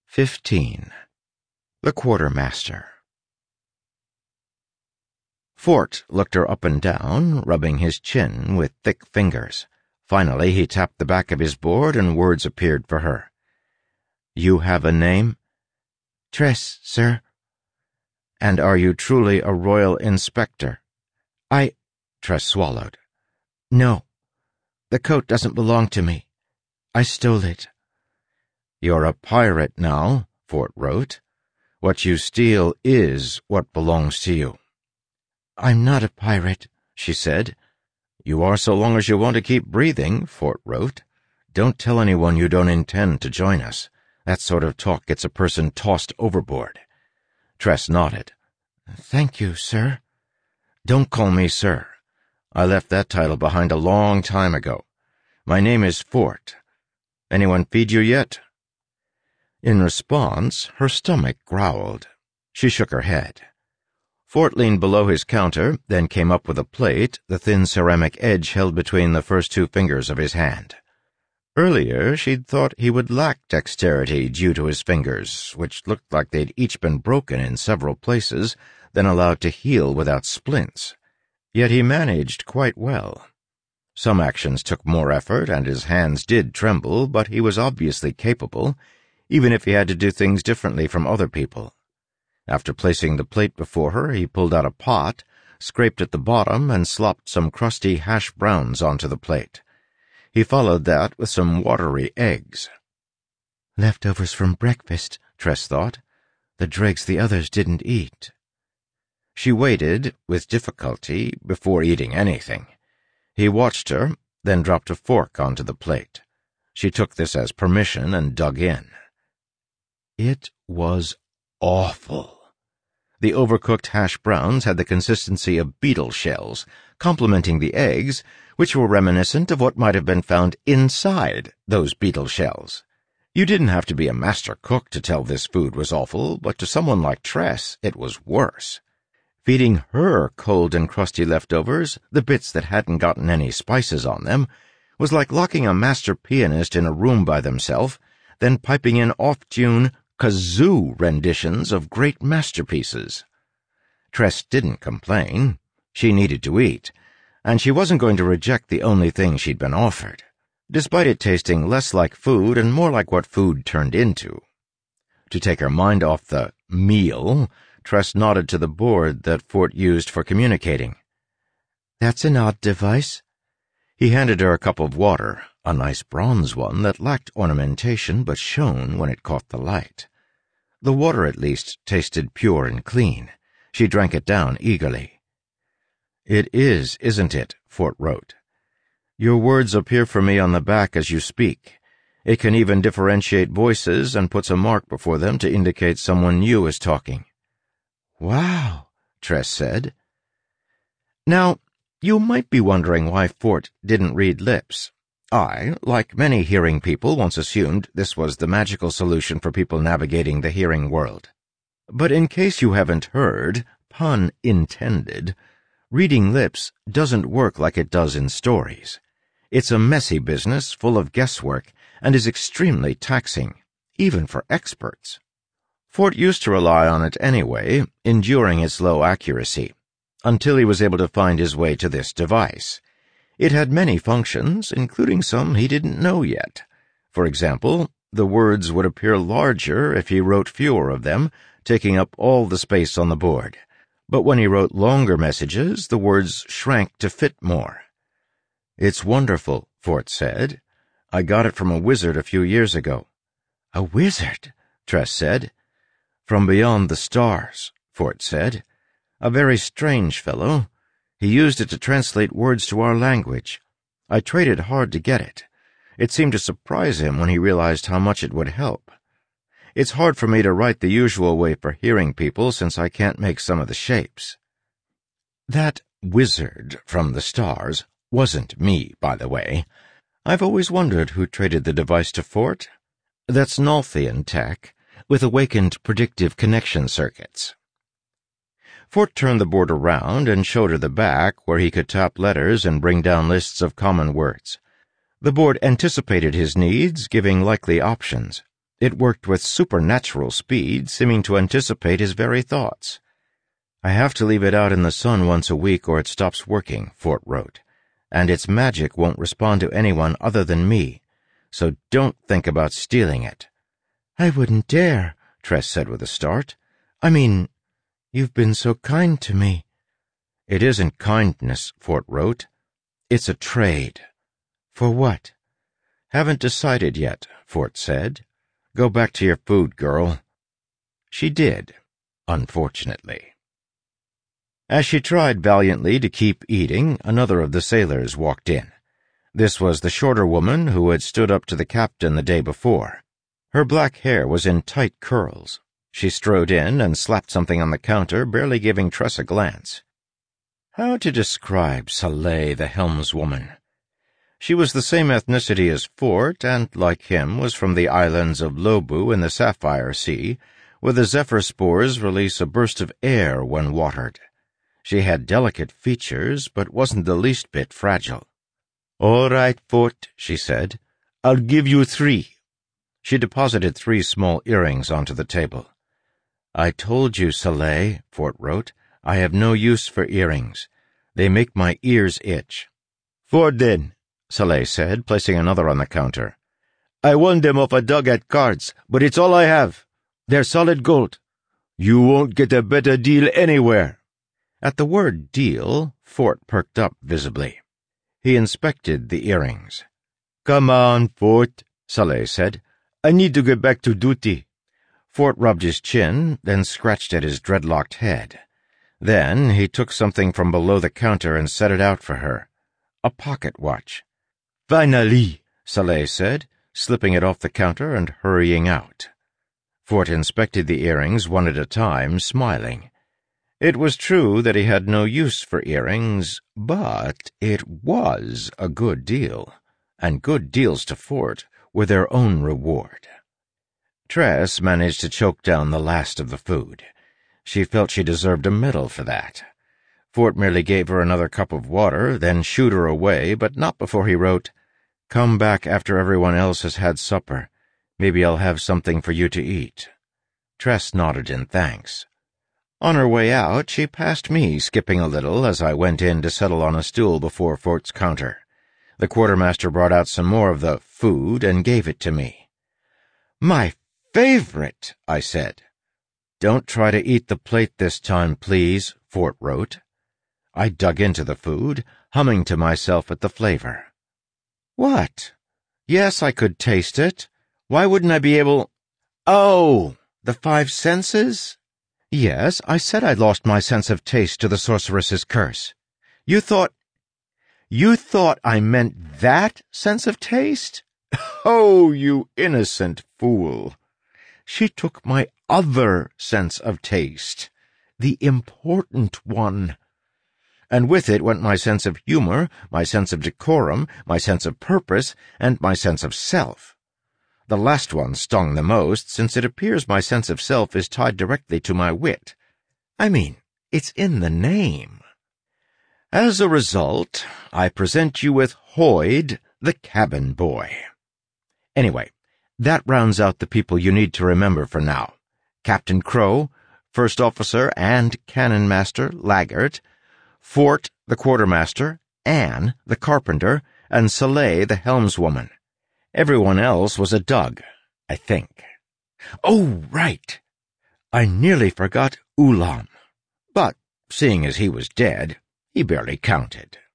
15. The Quartermaster. Fort looked her up and down, rubbing his chin with thick fingers. Finally, he tapped the back of his board and words appeared for her. "You have a name?" "Tress, sir." "And are you truly a royal inspector?" Tress swallowed. "No. The coat doesn't belong to me. I stole it." "You're a pirate now," Fort wrote. "What you steal is what belongs to you." "I'm not a pirate," she said. "You are so long as you want to keep breathing," Fort wrote. "Don't tell anyone you don't intend to join us. That sort of talk gets a person tossed overboard." Tress nodded. "Thank you, sir." "Don't call me sir. I left that title behind a long time ago. My name is Fort. Anyone feed you yet?" In response, her stomach growled. She shook her head. Fort leaned below his counter, then came up with a plate, the thin ceramic edge held between the first two fingers of his hand. Earlier, she'd thought he would lack dexterity due to his fingers, which looked like they'd each been broken in several places, then allowed to heal without splints. Yet he managed quite well. Some actions took more effort, and his hands did tremble, but he was obviously capable, even if he had to do things differently from other people. After placing the plate before her, he pulled out a pot, scraped at the bottom, and slopped some crusty hash browns onto the plate. He followed that with some watery eggs. "Leftovers from breakfast," Tress thought. "The dregs the others didn't eat." She waited, with difficulty, before eating anything. He watched her, then dropped a fork onto the plate. She took this as permission and dug in. It was awful. The overcooked hash browns had the consistency of beetle shells, complementing the eggs, which were reminiscent of what might have been found inside those beetle shells. You didn't have to be a master cook to tell this food was awful, but to someone like Tress, it was worse. Feeding her cold and crusty leftovers, the bits that hadn't gotten any spices on them, was like locking a master pianist in a room by themselves, then piping in off-tune kazoo renditions of great masterpieces. Tress didn't complain. She needed to eat, and she wasn't going to reject the only thing she'd been offered, despite it tasting less like food and more like what food turned into. To take her mind off the meal, Tress nodded to the board that Fort used for communicating. "That's an odd device." He handed her a cup of water, a nice bronze one that lacked ornamentation but shone when it caught the light. The water, at least, tasted pure and clean. She drank it down eagerly. "It is, isn't it?" Fort wrote. "Your words appear for me on the back as you speak. It can even differentiate voices and puts a mark before them to indicate someone new is talking." "Wow," Tress said. Now, you might be wondering why Fort didn't read lips. I, like many hearing people, once assumed this was the magical solution for people navigating the hearing world. But in case you haven't heard, pun intended, reading lips doesn't work like it does in stories. It's a messy business full of guesswork and is extremely taxing, even for experts. Fort used to rely on it anyway, enduring its low accuracy, until he was able to find his way to this device. It had many functions, including some he didn't know yet. For example, the words would appear larger if he wrote fewer of them, taking up all the space on the board. But when he wrote longer messages, the words shrank to fit more. "It's wonderful," Fort said. "I got it from a wizard a few years ago." "A wizard?" Tress said. "From beyond the stars," Fort said. "A very strange fellow. He used it to translate words to our language. I traded hard to get it. It seemed to surprise him when he realized how much it would help. It's hard for me to write the usual way for hearing people since I can't make some of the shapes." That wizard from the stars wasn't me, by the way. I've always wondered who traded the device to Fort. That's Nalthian tech, with awakened predictive connection circuits. Fort turned the board around and showed her the back where he could tap letters and bring down lists of common words. The board anticipated his needs, giving likely options. It worked with supernatural speed, seeming to anticipate his very thoughts. "I have to leave it out in the sun once a week or it stops working," Fort wrote, "and its magic won't respond to anyone other than me, so don't think about stealing it." "I wouldn't dare," Tress said with a start. "I mean, you've been so kind to me." "It isn't kindness," Fort wrote. "It's a trade." "For what?" "Haven't decided yet," Fort said. "Go back to your food, girl." She did, unfortunately. As she tried valiantly to keep eating, another of the sailors walked in. This was the shorter woman who had stood up to the captain the day before. Her black hair was in tight curls. She strode in and slapped something on the counter, barely giving Tress a glance. How to describe Soleil, the helmswoman? She was the same ethnicity as Fort, and, like him, was from the islands of Lobu in the Sapphire Sea, where the zephyr spores release a burst of air when watered. She had delicate features, but wasn't the least bit fragile. "All right, Fort," she said. "I'll give you 3. She deposited 3 small earrings onto the table. "I told you, Soleil," Fort wrote, "I have no use for earrings. They make my ears itch." "Fort, then," Soleil said, placing another on the counter. "I won them off a dog at cards, but it's all I have. They're solid gold. You won't get a better deal anywhere." At the word deal, Fort perked up visibly. He inspected the earrings. "Come on, Fort," Soleil said. "I need to get back to duty." Fort rubbed his chin, then scratched at his dreadlocked head. Then he took something from below the counter and set it out for her. A pocket watch. "Finally," Soleil said, slipping it off the counter and hurrying out. Fort inspected the earrings one at a time, smiling. It was true that he had no use for earrings, but it was a good deal, and good deals to Fort were their own reward. Tress managed to choke down the last of the food. She felt she deserved a medal for that. Fort merely gave her another cup of water, then shooed her away, but not before he wrote, "Come back after everyone else has had supper. Maybe I'll have something for you to eat." Tress nodded in thanks. On her way out, she passed me, skipping a little as I went in to settle on a stool before Fort's counter. The quartermaster brought out some more of the food and gave it to me. "My favorite," I said. "Don't try to eat the plate this time, please," Fort wrote. I dug into the food, humming to myself at the flavor. "What? Yes, I could taste it. Why wouldn't I be able— Oh, the 5 senses? Yes, I said I'd lost my sense of taste to the sorceress's curse. You thought I meant that sense of taste? Oh, you innocent fool. She took my other sense of taste, the important one. And with it went my sense of humor, my sense of decorum, my sense of purpose, and my sense of self. The last one stung the most, since it appears my sense of self is tied directly to my wit. I mean, it's in the name. As a result, I present you with Hoyd, the cabin boy. Anyway, that rounds out the people you need to remember for now. Captain Crow, First Officer and Cannon Master Laggart, Fort, the quartermaster, Anne, the carpenter, and Soleil, the helmswoman. Everyone else was a Doug, I think. Oh, right! I nearly forgot Ulam. But, seeing as he was dead, he barely counted.